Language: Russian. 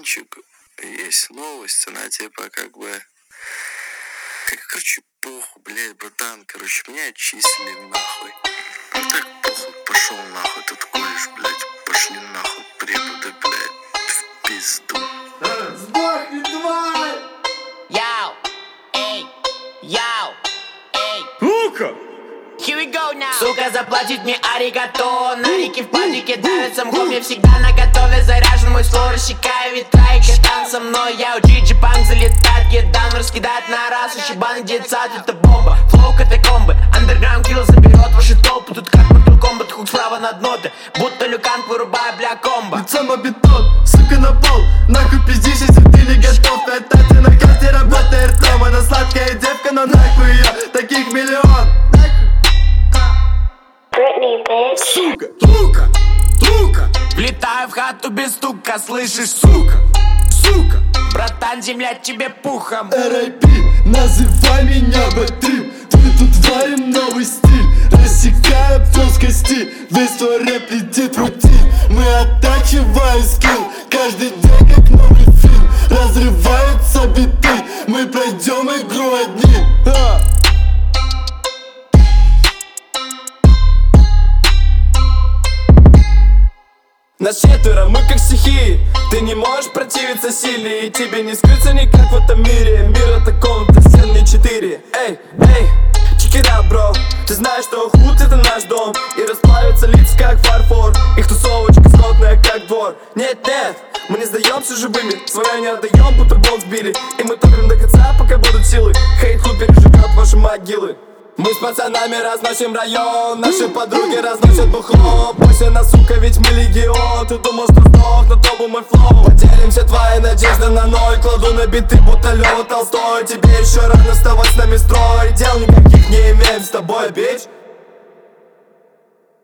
братанчик, есть новость, она типа как бы... Короче, похуй, блядь, братан, короче, меня отчислили нахуй. Ну так похуй, пошел нахуй, тут колледж, блядь, пошли нахуй, преподы, блядь, в пизду. Сдохни, тварь! Яу, эй, яу, эй. Ну-ка! Here we go now. Сука заплатит мне аригато. Нарики в падике давят мхом. Я всегда наготове, заряжен мой слой. Рассекаю ветра и катан со мной. Я у Джиджи панк залетает, гедан раскидает на раз. Ушибаны детсад, это бомба. Флоу катакомбы, андерграунд килл заберет ваши толпы. Тут как Mortal Kombat, хук справа над ноты. Будто люканг вырубая, бля, комбо. Лицом об бетон, сука на пол. Нахуй пиздишь, если ты не готов. На тате на карте работает ртом. Она сладкая девка, но нахуй ее таких миллион. Сука, сука, сука. Влетаю в хату без стука, слышишь, Сука, сука. братан, земля тебе пухом. R.I.P. Называй меня Батрим. Мы тут варим новый стиль, рассекая плоскости. Весь твой рэп летит в рутин. Мы оттачиваем скилл, каждый день как новый фильм. Разрываются биты, мы пройдем игру одни. Нас четверо, мы как стихии. Ты не можешь противиться силе, и тебе не скрыться никак в этом мире. Мир это комната, стен не 4. Эй, эй, check it out, bro. Ты знаешь, что худ это наш дом, и расплавятся лица как фарфор. Их тусовочка скотная как двор. Нет, нет, мы не сдаемся живыми, свое не отдаем, будто болт сбили. И мы топим до конца, пока будут силы. Хейт-клуб переживет ваши могилы. Мы с пацанами разносим район, наши подруги разносят бухло. Бойся нас, сука, ведь мы легион. Ты думал, что сдох, но то был мой флоу. Поделим все твои надежды на ноль. Кладу на биты, будто Лёва Толстой. Тебе еще рано вставать с нами строй. Дел никаких не имеем с тобой, бич.